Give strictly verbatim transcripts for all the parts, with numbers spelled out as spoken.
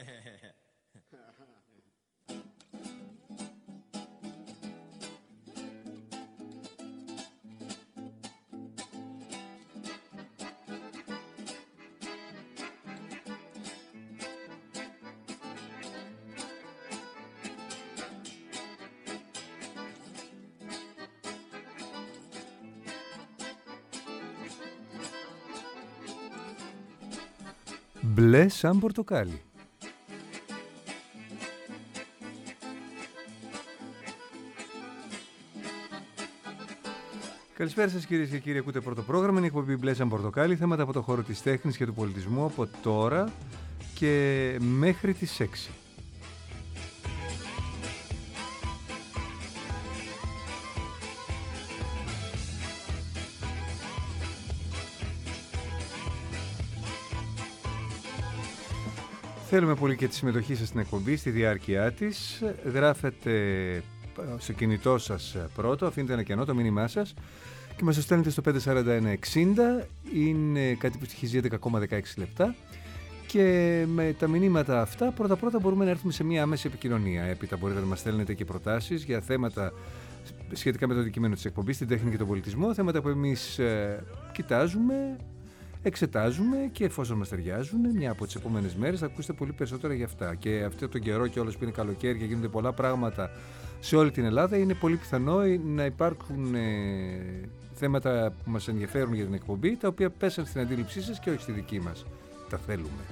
Μπλε σαν πορτοκάλι. Καλησπέρα σας κυρίες και κύριοι, ακούτε πρώτο πρόγραμμα, είναι η εκπομπή Μπλε σαν πορτοκάλι, θέματα από το χώρο της τέχνης και του πολιτισμού από τώρα και μέχρι τις έξι. Θέλουμε πολύ και τη συμμετοχή σας στην εκπομπή, στη διάρκεια της. Γράφετε στο κινητό σας πρώτο, αφήνετε ένα κενό το μήνυμά σας και μας το στέλνετε στο πέντε τέσσερα ένα εξήντα. Είναι κάτι που στοιχίζει έντεκα κόμμα δεκαέξι λεπτά και με τα μηνύματα αυτά πρώτα πρώτα μπορούμε να έρθουμε σε μια άμεση επικοινωνία. Έπειτα μπορείτε να μας στέλνετε και προτάσεις για θέματα σχετικά με το αντικείμενο της εκπομπής, την τέχνη και τον πολιτισμό, θέματα που εμείς ε, κοιτάζουμε, εξετάζουμε και εφόσον μας ταιριάζουν, μια από τις επόμενες μέρες θα ακούσετε πολύ περισσότερα για αυτά. Και αυτό τον καιρό κιόλας που είναι καλοκαίρι και γίνονται πολλά πράγματα σε όλη την Ελλάδα, είναι πολύ πιθανό να υπάρχουν ε, θέματα που μας ενδιαφέρουν για την εκπομπή, τα οποία πέσαν στην αντίληψή σας και όχι στη δική μας. Τα θέλουμε.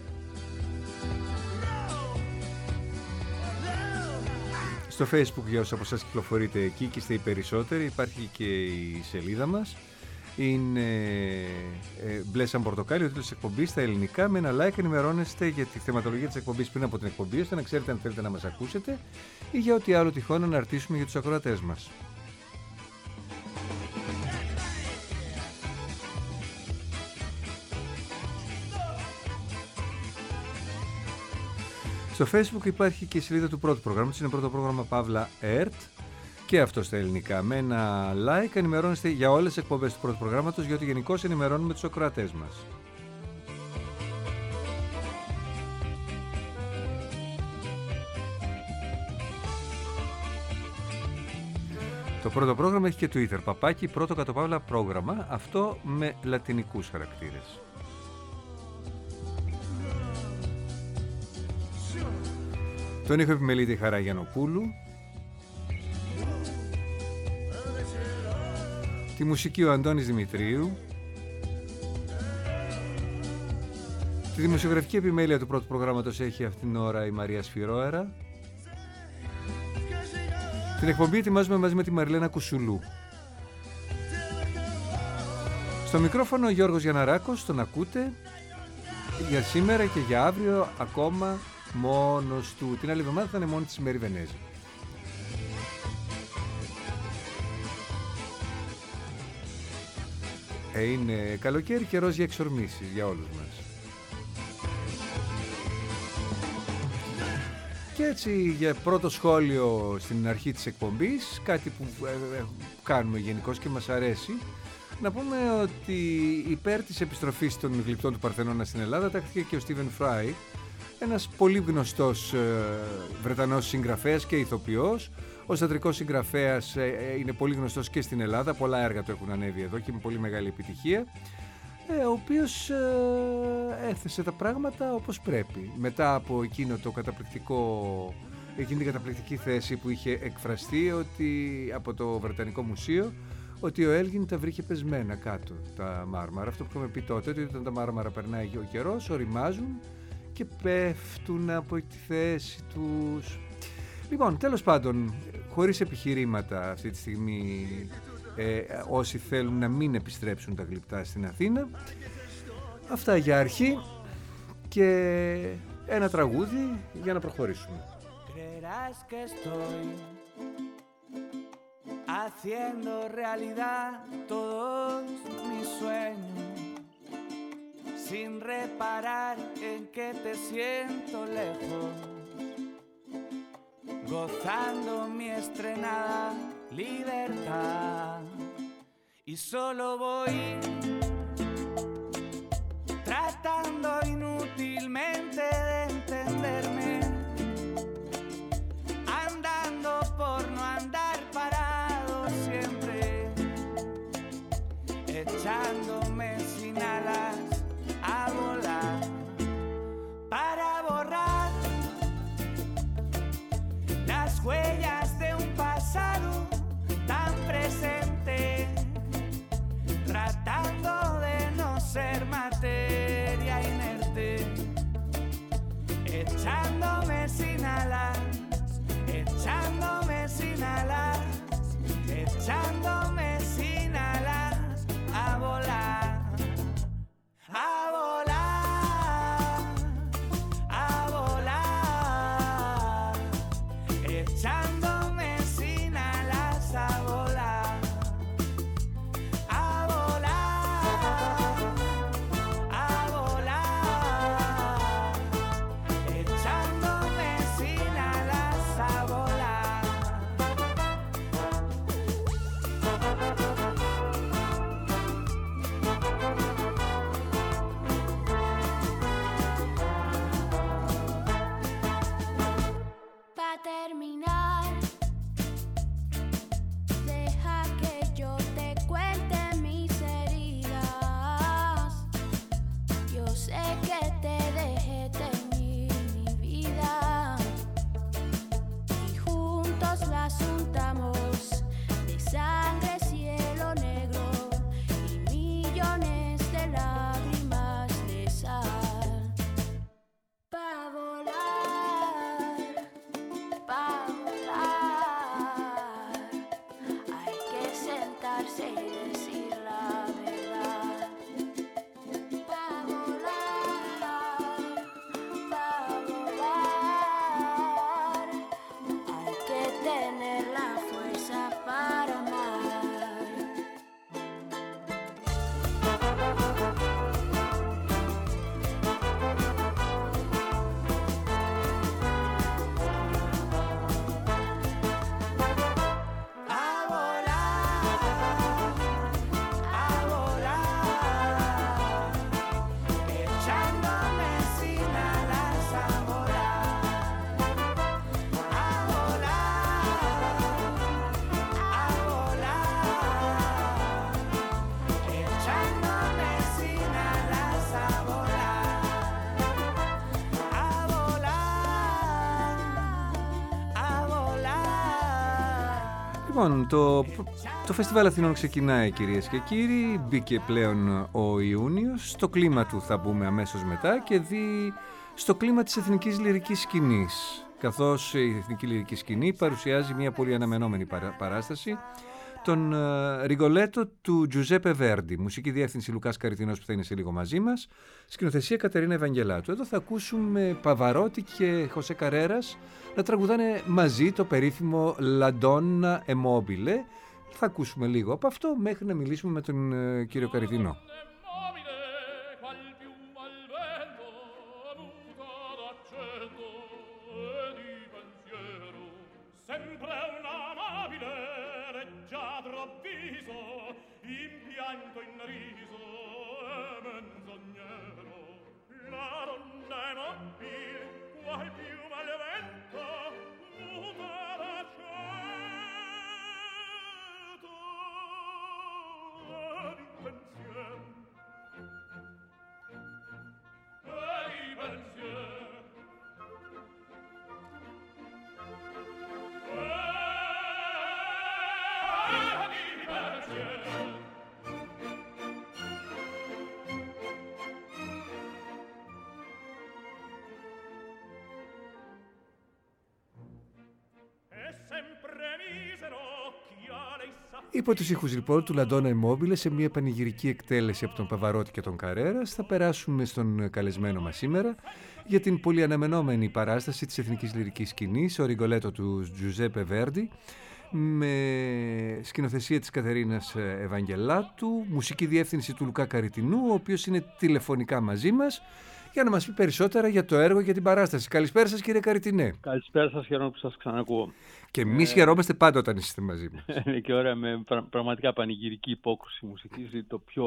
Στο Facebook, για όσους από εσάς κυκλοφορείτε εκεί και είστε οι περισσότεροι, υπάρχει και η σελίδα μας. Είναι ε, μπλε σαν πορτοκάλι, ο τίτλος της εκπομπής στα ελληνικά. Με ένα like ενημερώνεστε για τη θεματολογία της εκπομπής πριν από την εκπομπή, ώστε να ξέρετε αν θέλετε να μας ακούσετε ή για ό,τι άλλο τυχόν αναρτήσουμε για τους ακροατές μας. Στο Facebook υπάρχει και η σελίδα του πρώτου προγράμματος, είναι πρώτο πρόγραμμα Παύλα ΕΡΤ. Και αυτό στα ελληνικά. Με ένα like ενημερώνεστε για όλες τις εκπομπές του πρώτου προγράμματος, γιατί γενικώς ενημερώνουμε τους ακροατές μας. Το πρώτο πρόγραμμα έχει και Twitter. Παπάκι, πρώτο κατωπαύλα πρόγραμμα. Αυτό με λατινικούς χαρακτήρες. Τον ήχο επιμελείται η Χαρά Γιαννοπούλου. Τη μουσική ο Αντώνης Δημητρίου. Τη δημοσιογραφική επιμέλεια του πρώτου προγράμματος έχει αυτήν την ώρα η Μαρία Σφυρόερα. Την εκπομπή ετοιμάζουμε μαζί με τη Μαριλένα Κουσουλού. Στο μικρόφωνο ο Γιώργος Γιανναράκος, τον ακούτε για σήμερα και για αύριο ακόμα μόνος του. Την άλλη εβδομάδα θα είναι μόνη της η Μέρη Βενέζη. Είναι καλοκαίρι, καιρός για εξορμήσεις για όλους μας. Και έτσι για πρώτο σχόλιο στην αρχή της εκπομπής, κάτι που ε, κάνουμε γενικώς και μας αρέσει, να πούμε ότι υπέρ της επιστροφής των γλυπτών του Παρθενώνα στην Ελλάδα τάχθηκε και ο Στίβεν Φράι, ένας πολύ γνωστός ε, Βρετανός συγγραφέας και ηθοποιός. Ο θεατρικός συγγραφέας ε, είναι πολύ γνωστός και στην Ελλάδα, πολλά έργα του έχουν ανέβει εδώ και με πολύ μεγάλη επιτυχία, ε, ο οποίος ε, έθεσε τα πράγματα όπως πρέπει. Μετά από εκείνο το καταπληκτικό, εκείνη την καταπληκτική θέση που είχε εκφραστεί ότι, από το Βρετανικό Μουσείο, ότι ο Έλγιν τα βρήκε πεσμένα κάτω τα μάρμαρα. Αυτό που είχαμε πει τότε, ότι όταν τα μάρμαρα περνάει ο καιρός, οριμάζουν και πέφτουν από τη θέση τους. Λοιπόν, τέλος πάντων, χωρίς επιχειρήματα αυτή τη στιγμή, ε, όσοι θέλουν να μην επιστρέψουν τα γλυπτά στην Αθήνα. Αυτά για αρχή και ένα τραγούδι για να προχωρήσουμε. Haciendo realidad todos mis sueños, sin reparar en que te siento lejos, gozando mi estrenada libertad, y solo voy tratando inútilmente de entender Λοιπόν, το, το Φεστιβάλ Αθηνών ξεκινάει, κυρίες και κύριοι. Μπήκε πλέον ο Ιούνιος. Στο κλίμα του θα μπούμε αμέσως μετά και δει στο κλίμα της εθνικής λυρικής σκηνής. Καθώς η εθνική λυρική σκηνή παρουσιάζει μια πολύ αναμενόμενη παράσταση, τον Ριγκολέτο του Τζουζέπε Βέρντι. Μουσική διεύθυνση Λουκάς Καριτινός, που θα είναι σε λίγο μαζί μας. Σκηνοθεσία Κατερίνα Ευαγγελάτου. Εδώ θα ακούσουμε Παβαρότη και Χωσέ Καρέρας να τραγουδάνε μαζί το περίφημο La Donna e Mobile. Θα ακούσουμε λίγο από αυτό μέχρι να μιλήσουμε με τον uh, κύριο Καριτινό. Υπό τους ήχους λοιπόν του La Donna e Mobile, σε μια πανηγυρική εκτέλεση από τον Παβαρότη και τον Καρέρας, θα περάσουμε στον καλεσμένο μας σήμερα για την πολύ αναμενόμενη παράσταση της εθνικής λυρικής σκηνής, ο Ριγκολέτο του Τζουζέπε Βέρντι, με σκηνοθεσία της Κατερίνας Ευαγγελάτου, μουσική διεύθυνση του Λουκά Καριτινού, ο οποίος είναι τηλεφωνικά μαζί μας για να μας πει περισσότερα για το έργο και για την παράσταση. Καλησπέρα σας, κύριε Καριτινέ. Καλησπέρα σας, χαίρομαι που σας ξανακούω. Και εμείς ε... χαιρόμαστε πάντα όταν είστε μαζί μας. Είναι και ωραία, με πρα, πραγματικά πανηγυρική υπόκρουση μουσικής, το πιο,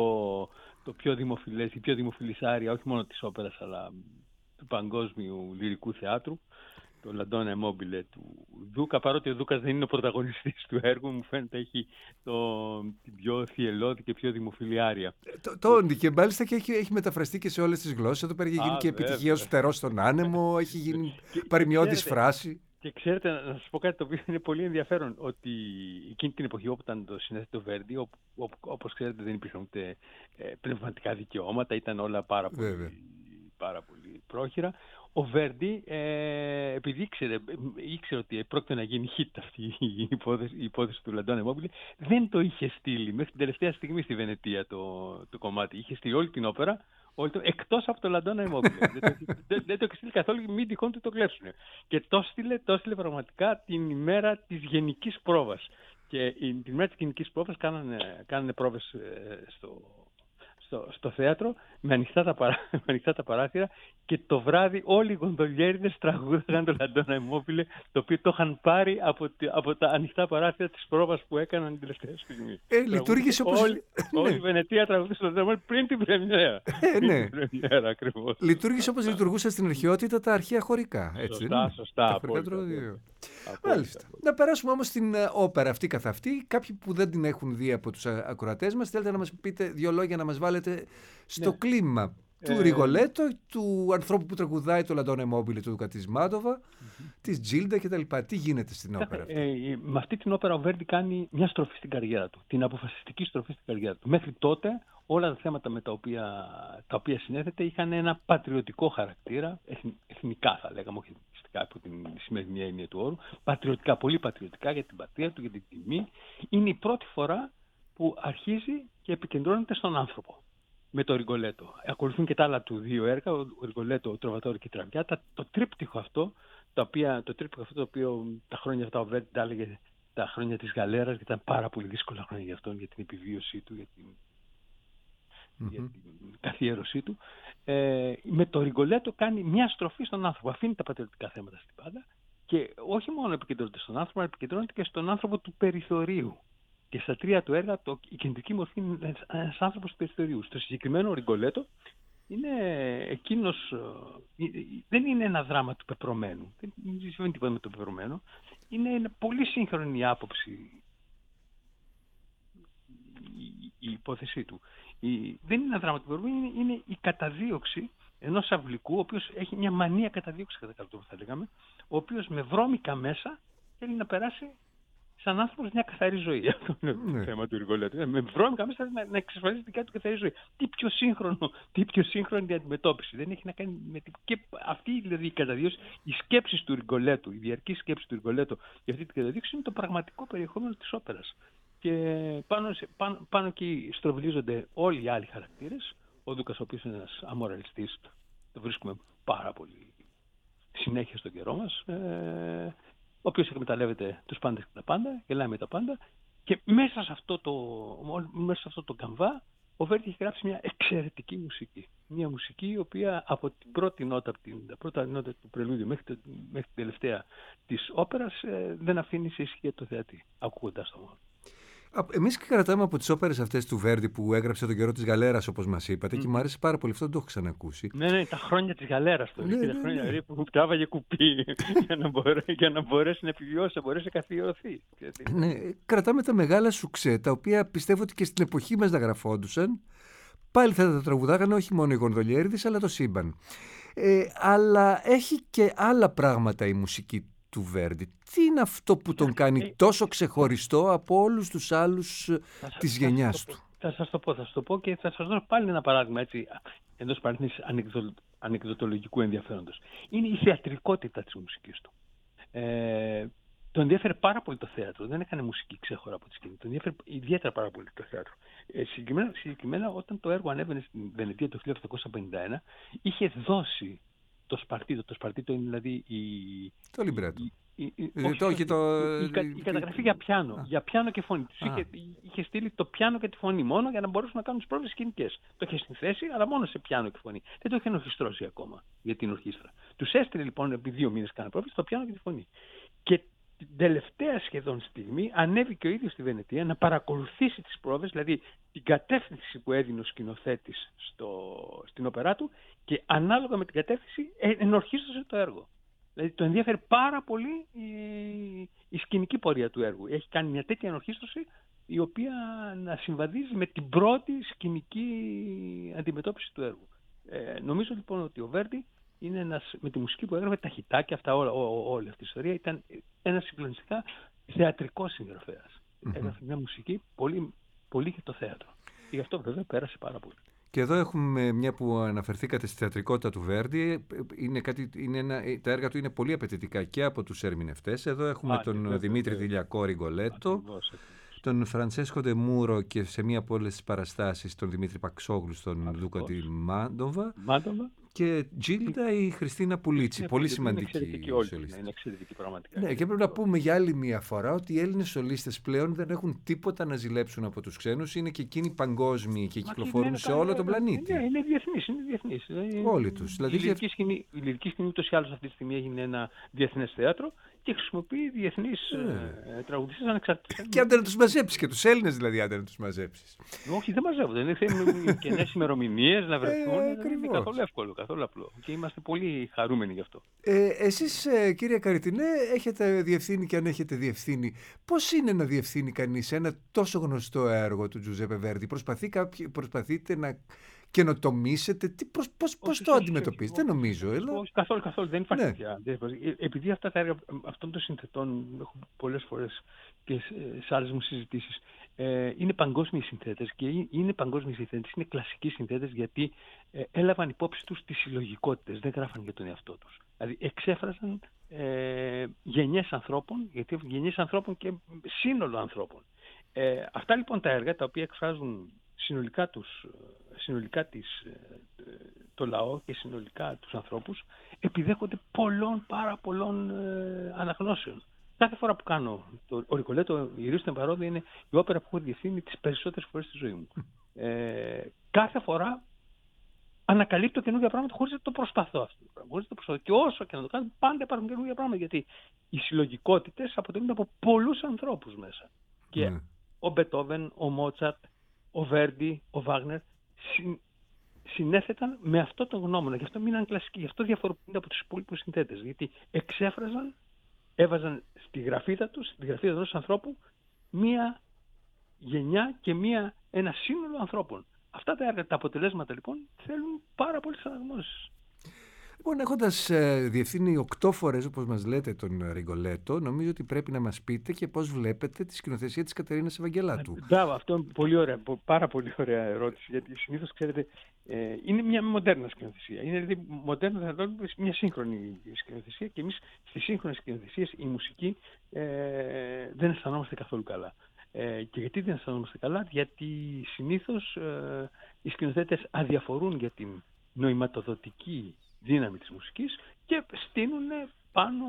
το πιο δημοφιλές, η πιο δημοφιλής άρια, όχι μόνο της όπερας, αλλά του παγκόσμιου λυρικού θεάτρου, το La Donna e Mobile του Δούκα. Παρότι ο Δούκας δεν είναι ο πρωταγωνιστής του έργου, μου φαίνεται έχει το, την πιο θυελλώδη και πιο δημοφιλή άρια. Το, το όντι και μάλιστα και έχει, έχει μεταφραστεί και σε όλες τις γλώσσες. Εδώ πέρα έχει γίνει Α, και επιτυχία ως φτερός στον άνεμο, έχει γίνει παροιμιώδης φράση. Και ξέρετε, να σας πω κάτι το οποίο είναι πολύ ενδιαφέρον, ότι εκείνη την εποχή όπου ήταν το συνέθετο το Βέρντι, όπου, όπου, όπως ξέρετε δεν υπήρχαν ούτε ε, πνευματικά δικαιώματα, ήταν όλα πάρα πολύ, πάρα πολύ πρόχειρα. Ο Βέρντι, ε, επειδή ήξερε, ήξερε ότι πρόκειται να γίνει hit αυτή η υπόθεση, η υπόθεση του La Donna e Mobile, δεν το είχε στείλει μέχρι την τελευταία στιγμή στη Βενετία το, το κομμάτι. Είχε στείλει όλη την όπερα, όλη το, εκτός από το La Donna e Mobile. δεν, το, δεν, δεν το είχε στείλει καθόλου, μην τυχόν του το κλέψουν. Και το στείλε, το στείλε πραγματικά την ημέρα της γενικής πρόβας. Και την ημέρα της γενικής πρόβας κάνανε, κάνανε πρόβες ε, στο... Στο, στο θέατρο με ανοιχτά, τα παρά, με ανοιχτά τα παράθυρα και το βράδυ όλοι οι γοντολιέριδες τραγούδαγαν το La Donna e Mobile, το οποίο το είχαν πάρει από, από τα ανοιχτά παράθυρα της πρόβας που έκαναν την τελευταία στιγμή. Ε, λειτουργήσε όπως... Όλη, όλη η Βενετία τραγουδούσε το La Donna e Mobile πριν την πρεμιέρα. Ε, ναι. πρεμιέρα ακριβώς. Λειτουργήσε όπως λειτουργούσαν στην αρχαιότητα τα αρχαία χωρικά. Έτσι, σωστά, ναι. σωστά. Μάλιστα. Να περάσουμε όμως στην όπερα αυτή καθ' αυτή. Κάποιοι που δεν την έχουν δει από τους ακροατές μας, θέλετε να μας πείτε δύο λόγια να μας βάλετε στο ναι. κλίμα του ε... Ριγκολέτο, του ανθρώπου που τραγουδάει το La Donna e Mobile του Δούκα της Μάντοβα, mm-hmm. της Τζίλντα κτλ. Τι γίνεται στην όπερα αυτή? Ε, με αυτή την όπερα ο Βέρντι κάνει μια στροφή στην καριέρα του, την αποφασιστική στροφή στην καριέρα του. Μέχρι τότε όλα τα θέματα με τα οποία, τα οποία συνέθετε είχαν ένα πατριωτικό χαρακτήρα, εθνικά θα λέγαμε, όχι εθνικά από την σημερινή έννοια του όρου, πατριωτικά, πολύ πατριωτικά για την πατρίδα του, για την τιμή. Είναι η πρώτη φορά που αρχίζει και επικεντρώνεται στον άνθρωπο με το Ριγκολέτο. Ακολουθούν και τα άλλα του δύο έργα, ο Ριγκολέτο, ο Τροβατόρ και η Τραβιάτα. Το τρίπτυχο αυτό, το, οποία, το τρίπτυχο αυτό το οποίο τα χρόνια αυτά ο Βέρντι τα έλεγε τα χρόνια της γαλέρας, γιατί ήταν πάρα πολύ δύσκολα χρόνια για αυτόν, για την επιβίωσή του, για την, mm-hmm. για την καθιέρωσή του. Ε, με το Ριγκολέτο κάνει μια στροφή στον άνθρωπο. Αφήνει τα πατριωτικά θέματα στην πάντα και όχι μόνο επικεντρώνεται στον άνθρωπο, αλλά επικεντρώνεται και στον άνθρωπο του περιθωρίου. Και στα τρία του έργα το, η κεντρική μορφή είναι ένας άνθρωπος του περιθωρίου. Στο συγκεκριμένο Ριγκολέτο είναι εκείνος, δεν είναι ένα δράμα του πεπρωμένου. Δεν συμβαίνει τίποτα με το πεπρωμένο. Είναι ένα πολύ σύγχρονη άποψη η, η υπόθεσή του. Η, δεν είναι ένα δράμα του πεπρωμένου, είναι, είναι η καταδίωξη ενός αυλικού, ο οποίος έχει μια μανία καταδίωξη, κατά κάποιο τρόπο θα λέγαμε, ο οποίος με βρώμικα μέσα θέλει να περάσει σαν άνθρωπος μια καθαρή ζωή. Αυτό είναι το Ναι. θέμα του Ριγκολέτο. Με βρώμικα μέσα να, να εξασφαλίσει την δικιά του καθαρή ζωή. Τι πιο σύγχρονο, τι πιο σύγχρονη αντιμετώπιση. Δεν έχει να κάνει με την. Και αυτή δηλαδή η καταδίωξη, οι σκέψεις του Ριγκολέτου, η διαρκή σκέψη του Ριγκολέτου για αυτή την καταδίωξη είναι το πραγματικό περιεχόμενο της όπερας. Και πάνω, σε, πάνω, πάνω εκεί στροβλίζονται όλοι οι άλλοι χαρακτήρες. Ο Δούκας, ο οποίος είναι ένας αμοραλιστής, το βρίσκουμε πάρα πολύ συνέχεια στον καιρό μας, ε, ο οποίος εκμεταλλεύεται τους πάντες και τα πάντα, γελάει με τα πάντα, και μέσα σε αυτό το, μέσα σε αυτό το καμβά ο Βέρντι έχει γράψει μια εξαιρετική μουσική. Μια μουσική η οποία από την πρώτη νότα, από την τα πρώτα νότα του πρελούδιου μέχρι, το, μέχρι την τελευταία της όπερας ε, δεν αφήνει σε ησυχία το θεατή, ακούγοντας το μόνο. Εμείς κρατάμε από τις όπερες αυτές του Βέρντι που έγραψε τον καιρό της Γαλέρας, όπως μας είπατε, mm. και μου άρεσε πάρα πολύ. Αυτό δεν το έχω ξανακούσει. Ναι, ναι, τα χρόνια της Γαλέρας. Το, ναι, ναι, ναι, τα χρόνια ναι. που τράβαγε κουπί για, να μπορέ, για να μπορέσει να επιβιώσει, να μπορέσει να καθιερωθεί. Ναι, κρατάμε τα μεγάλα σουξέ, τα οποία πιστεύω ότι και στην εποχή μας να γραφόντουσαν. Πάλι θα τα τραγουδάγανε όχι μόνο οι Γονδολιέριδες, αλλά το σύμπαν. Ε, αλλά έχει και άλλα πράγματα η μουσική του Βέρντι. Τι είναι αυτό που τον κάνει τόσο ξεχωριστό από όλους τους άλλους θα της σας, γενιάς θα του? Θα σας το πω, θα σας το πω και θα σας δώσω πάλι ένα παράδειγμα έτσι, εντός παρένθεσης ανεκδοτολογικού ενδιαφέροντος. Είναι η θεατρικότητα της μουσικής του. Ε, τον ενδιαφέρει πάρα πολύ το θέατρο. Δεν έκανε μουσική ξέχωρα από τη σκηνή. Τον ενδιαφέρει ιδιαίτερα πάρα πολύ το θέατρο. Ε, συγκεκριμένα, συγκεκριμένα, όταν το έργο ανέβαινε στην Βενετία το χίλια οκτακόσια πενήντα ένα, είχε δώσει το σπαρτίτο. Το σπαρτίτο είναι δηλαδή η. Το λιμπρέτο. Η, η, όχι, το, όχι, το... η, η, η καταγραφή για πιάνο. Α. Για πιάνο και φωνή. Τους είχε, είχε στείλει το πιάνο και τη φωνή μόνο για να μπορούσαν να κάνουν τις πρόβες σκηνικές. Το είχε στην θέση, αλλά μόνο σε πιάνο και φωνή. Δεν το είχε ενορχιστρώσει ακόμα για την ορχήστρα. Τους έστειλε λοιπόν επί δύο μήνες κάνα πρόβες το πιάνο και τη φωνή. Και την τελευταία σχεδόν στιγμή ανέβηκε ο ίδιος στη Βενετία να παρακολουθήσει τις πρόβες, δηλαδή την κατεύθυνση που έδινε ο σκηνοθέτης στο, στην όπερά του, και ανάλογα με την κατεύθυνση ενορχίστρωσε το έργο. Δηλαδή το ενδιαφέρει πάρα πολύ η, η σκηνική πορεία του έργου. Έχει κάνει μια τέτοια ενορχίστρωση η οποία να συμβαδίζει με την πρώτη σκηνική αντιμετώπιση του έργου. Ε, νομίζω λοιπόν ότι ο Βέρντι είναι ένας, με τη μουσική που έγραφε, τα χιτάκια, αυτά, όλα, ό, ό, όλη αυτή η ιστορία, ήταν ένας συγκλονιστικά θεατρικός συγγραφέας. Mm-hmm. Έγραφε μια μουσική πολύ, πολύ για το θέατρο. Και γι' αυτό βέβαια πέρασε πάρα πολύ. Και εδώ έχουμε, μια που αναφερθήκατε στη θεατρικότητα του Βέρντι, είναι κάτι, είναι ένα, τα έργα του είναι πολύ απαιτητικά και από τους ερμηνευτές. Εδώ έχουμε Α, τον βέβαια, Δημήτρη βέβαια. Δηλιακό Ριγκολέτο, τον Φραντσέσκο Ντε Μούρο και σε μία από όλες τις παραστάσεις τον Δημήτρη Παξόγλου, στον Λούκα τη Μάντοβα. Και Τζίλντα η Χριστίνα Πουλίτσι, πολύ σημαντική σολίστες. Είναι εξαιρετική πραγματικά. Ναι, και πρέπει να πούμε για άλλη μία φορά ότι οι Έλληνες σολίστες πλέον δεν έχουν τίποτα να ζηλέψουν από τους ξένους. Είναι και εκείνοι παγκόσμιοι και κυκλοφορούν σε όλο τον πλανήτη. Ναι, είναι διεθνείς. Είναι διεθνείς. Όλοι τους. Δηλαδή, η λυρική σκηνή, η λυρική σκηνή ούτως ή άλλως αυτή τη στιγμή έγινε ένα διεθνές θέατρο και χρησιμοποιεί διεθνείς yeah. ε, τραγουδιστές ανεξαρτήτως. Και αν δεν τους μαζέψεις, και τους Έλληνες δηλαδή, αν δεν τους μαζέψεις. Όχι, δεν μαζεύονται. Είναι θέμα κενές ημερομηνίες να βρεθούν. Ε, είναι καθόλου εύκολο, καθόλου απλό. Και είμαστε πολύ χαρούμενοι γι' αυτό. Ε, εσείς, ε, κύριε Καριτινέ, έχετε διευθύνει, και αν έχετε διευθύνει, πώς είναι να διευθύνει κανείς ένα τόσο γνωστό έργο του Τζουζέπε Βέρντι? Προσπαθεί κάποιοι, προσπαθείτε να καινοτομήσετε, τι, πώς, πώς, πώς το αντιμετωπίζετε? Δεν νομίζω. Έλα. Όχι, καθόλου, καθόλου. Δεν υπάρχει τέτοια. Ναι. Επειδή αυτά τα έργα αυτών των συνθετών, έχω πολλές φορές και σε άλλες μου συζητήσεις, ε, είναι παγκόσμιοι συνθέτες και είναι παγκόσμιοι συνθέτες, είναι κλασικοί συνθέτες, γιατί ε, έλαβαν υπόψη τους τις συλλογικότητες, δεν γράφαν για τον εαυτό τους. Δηλαδή εξέφραζαν ε, γενιές ανθρώπων, γιατί γενιές ανθρώπων και σύνολο ανθρώπων. Ε, αυτά λοιπόν τα έργα, τα οποία εκφράζουν συνολικά, τους, συνολικά τις, το λαό και συνολικά τους ανθρώπους, επιδέχονται πολλών, πάρα πολλών ε, αναγνώσεων. Κάθε φορά που κάνω το ο Ριγκολέτο, η Ρίος στην Παρόδο, είναι η όπερα που έχω διευθύνει τις περισσότερες φορές στη ζωή μου. Ε, κάθε φορά ανακαλύπτω καινούργια πράγματα χωρίς να το προσπαθώ αυτό. Χωρίς το προσπαθώ. Και όσο και να το κάνω, πάντα υπάρχουν καινούργια πράγματα, γιατί οι συλλογικότητες αποτελούνται από πολλούς ανθρώπους μέσα. Και mm. ο Μπετόβεν, ο Μότσαρτ, ο Βέρντι, ο Βάγνερ συ, συνέθεταν με αυτό το γνώμονα. Γι' αυτό μείναν κλασικοί, γι' αυτό διαφοροποιούνται από τους υπόλοιπους συνθέτες. Γιατί εξέφραζαν, έβαζαν στη γραφίδα τους, στη γραφίδα ενός ανθρώπου, μία γενιά και μία, ένα σύνολο ανθρώπων. Αυτά τα έργα, τα αποτελέσματα λοιπόν, θέλουν πάρα πολλές αναγνώσεις. Λοιπόν, έχοντας ε, διευθύνει οκτώ φορές, όπως μας λέτε, τον Ριγκολέτο, νομίζω ότι πρέπει να μας πείτε και πώς βλέπετε τη σκηνοθεσία της Κατερίνας Ευαγγελάτου. Μπράβο, αυτό είναι πολύ ωραία, πάρα πολύ ωραία ερώτηση, γιατί συνήθως, ξέρετε, ε, είναι μια μοντέρνα σκηνοθεσία. Είναι δηλαδή μοντέρνα, θα το λέμε, μια σύγχρονη σκηνοθεσία, και εμείς στις σύγχρονες σκηνοθεσίες η μουσική ε, δεν αισθανόμαστε καθόλου καλά. Ε, και γιατί δεν αισθανόμαστε καλά? Γιατί συνήθως ε, οι σκηνοθέτες αδιαφορούν για την νοηματοδοτική δύναμη της μουσικής και στείνουν πάνω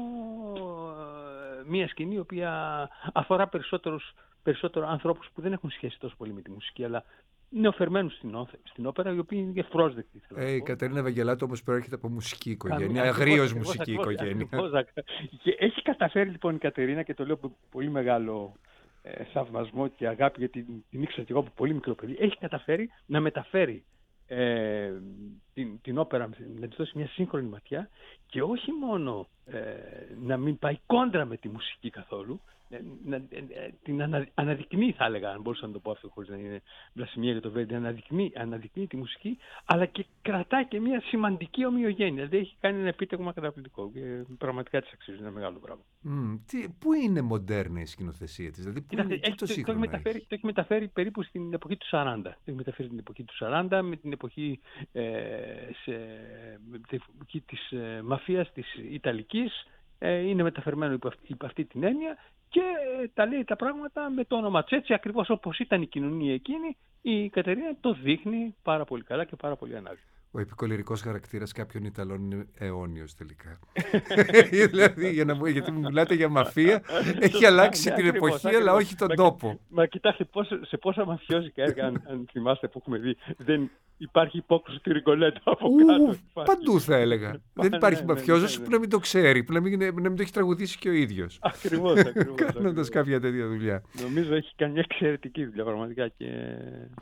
ε, μια σκηνή η οποία αφορά περισσότερους, περισσότερο ανθρώπους που δεν έχουν σχέση τόσο πολύ με τη μουσική, αλλά νεοφερμένους στην, στην όπερα, οι οποίοι είναι ευπρόσδεκτοι. Ε, η Κατερίνα Ευαγγελάτου όμως προέρχεται από μουσική οικογένεια, Ακριβώς, αγρίως ακριβώς, μουσική ακριβώς, οικογένεια. Ακριβώς, ακριβώς. Και έχει καταφέρει λοιπόν η Κατερίνα, και το λέω με πολύ μεγάλο ε, θαυμασμό και αγάπη, γιατί την, την ήξερα και εγώ από πολύ μικρό παιδί, έχει καταφέρει να μεταφέρει ε, την, την όπερα, να της δώσει μια σύγχρονη ματιά, και όχι μόνο ε, να μην πάει κόντρα με τη μουσική καθόλου, να, την ανα, αναδεικνύει, θα έλεγα, αν μπορούσα να το πω αυτό χωρίς να είναι βλασιμία για το Βέρντι, αναδεικνύει, αναδεικνύει τη μουσική, αλλά και κρατάει και μια σημαντική ομοιογένεια. Δηλαδή έχει κάνει ένα επίτευγμα καταπληκτικό και πραγματικά της αξίζει ένα μεγάλο πράγμα. Mm, τι, πού είναι μοντέρνα η σκηνοθεσία της, δηλαδή πού είναι, έχει, το, το, σύγχρονο το, έχει μεταφέρει, το έχει μεταφέρει περίπου στην εποχή του σαράντα. Το έχει μεταφέρει την εποχή του σαράντα με την εποχή, ε, σε, με την εποχή της ε, μαφίας της Ιταλικής. Ε, είναι μεταφερμένο υπό αυτή, υπό αυτή την έννοια, και τα λέει τα πράγματα με το όνομα της, έτσι ακριβώς όπως ήταν η κοινωνία εκείνη. Η Κατερίνα το δείχνει πάρα πολύ καλά και πάρα πολύ ανάγκη. Ο επικολυρικός χαρακτήρας κάποιων Ιταλών είναι αιώνιος τελικά. Δηλαδή, για να, γιατί μου μιλάτε για μαφία, έχει αλλάξει ναι, την ακριβώς, εποχή, ακριβώς. αλλά όχι τον μα, τόπο. Μα κοιτάξτε, πώς, σε πόσα μαφιόζικα έργα, αν, αν θυμάστε, που έχουμε δει, δεν υπάρχει υπόκριση του Ριγκολέτο από κάτω. Παντού θα έλεγα. Δεν υπάρχει ναι, μαφιόζος ναι, ναι, ναι. που να μην το ξέρει, που να μην, να μην το έχει τραγουδήσει και ο ίδιος. Ακριβώς, ακριβώς. Κάνοντας κάποια τέτοια δουλειά. Νομίζω έχει κάνει μια εξαιρετική δουλειά πραγματικά, και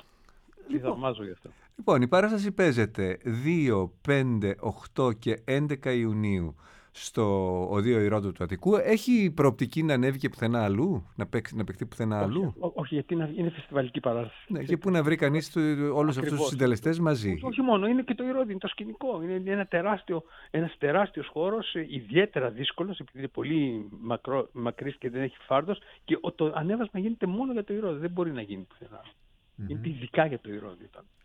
τη θαυμάζω γι' αυτό. Λοιπόν, η παράσταση παίζεται δύο, πέντε, οκτώ και έντεκα Ιουνίου στο Οδείο Ηρόδου του Αττικού. Έχει προοπτική να ανέβει και πουθενά αλλού, να, παίξει, να παιχτεί πουθενά όχι, αλλού? Ό, όχι, γιατί είναι, είναι φεστιβαλική παράσταση. Ναι, και πού να βρει κανείς όλους αυτούς τους συντελεστές μαζί. Όχι, όχι μόνο, είναι και το Ηρώδη, είναι το σκηνικό. Είναι ένα τεράστιο, ένας τεράστιος χώρος, ιδιαίτερα δύσκολος, επειδή είναι πολύ μακρό, μακρύς και δεν έχει φάρδος, και το ανέβασμα γίνεται μόνο για το Ηρώδη. Δεν μπορεί να γίνει πουθενά. Mm-hmm. Είναι ειδικά για το Ηρώδη.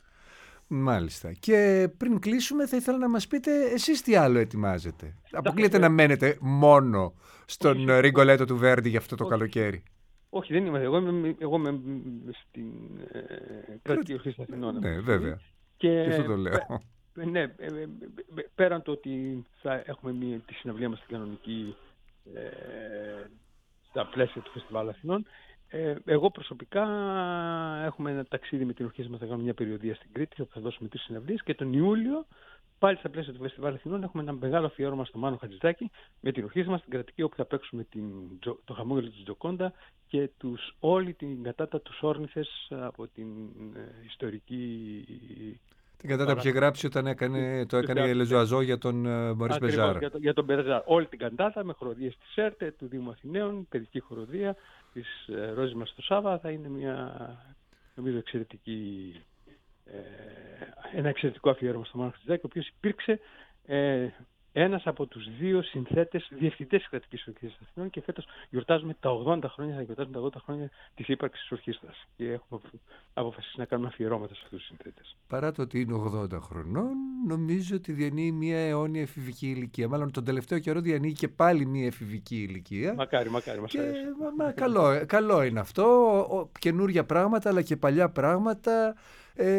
Μάλιστα. Και πριν κλείσουμε, θα ήθελα να μας πείτε εσείς τι άλλο ετοιμάζετε. Αποκλείεται να μένετε μόνο στον Ριγκολέτο του Βέρντι για αυτό το όχι. καλοκαίρι? Όχι, δεν είμαι. Εγώ είμαι, εγώ είμαι στην ε, Κρατική Ορχήστρα Αθηνών. Ναι, βέβαια. Και, και αυτό το λέω. Ε, ναι, ε, ε, πέραν το ότι θα έχουμε μία, τη συναυλία μας στην κανονική ε, στα πλαίσια του Φεστιβάλ Αθηνών, Ε, εγώ προσωπικά έχουμε ένα ταξίδι με την ορχήστρα μας, θα κάνουμε μια περιοδία στην Κρήτη, όπου θα δώσουμε τρεις συναυλίες, και τον Ιούλιο πάλι στα πλαίσια του Φεστιβάλ Αθηνών έχουμε ένα μεγάλο αφιέρωμα στο Μάνο Χατζηδάκη με την ορχήστρα μας στην Κρατική, όπου θα παίξουμε την, το χαμόγελο της Τζοκόντα και τους, όλη την κατάτα τους Όρνηθες από την ε, ιστορική... Την κατάτα που είχε γράψει όταν έκανε, το έκανε η Λεζουαζό για τον Μωρίς Μπεζάρ. Για, το, για τον Μπεζάρ. Όλη την καντάτα με χοροδίες της ΕΡΤΕ, του Δήμου Αθηναίων, παιδική χοροδία της ε, Ρόζης μας στο Σάββα. Θα είναι μια, νομίζω, εξαιρετική, ε, ένα εξαιρετικό αφιέρωμα στο Μάνο Χατζηδάκη, ο οποίος υπήρξε ε, ένας από τους δύο συνθέτες, διευθυντές της Κρατικής Ορχήστρας Αθηνών, και φέτος γιορτάζουμε τα ογδόντα χρόνια, θα γιορτάζουμε τα ογδόντα χρόνια της ύπαρξης της ορχήστρας, και έχουμε αποφασίσει να κάνουμε αφιερώματα σε αυτούς τους συνθέτες. Παρά το ότι είναι ογδόντα χρονών, νομίζω ότι διανύει μια αιώνια εφηβική ηλικία. Μάλλον τον τελευταίο καιρό διανύει και πάλι μια εφηβική ηλικία. Μακάρι, μακάρι, μας αρέσει. Μα, μα, καλό, καλό είναι αυτό. Ο, καινούρια πράγματα, αλλά και παλιά πράγματα. Ε,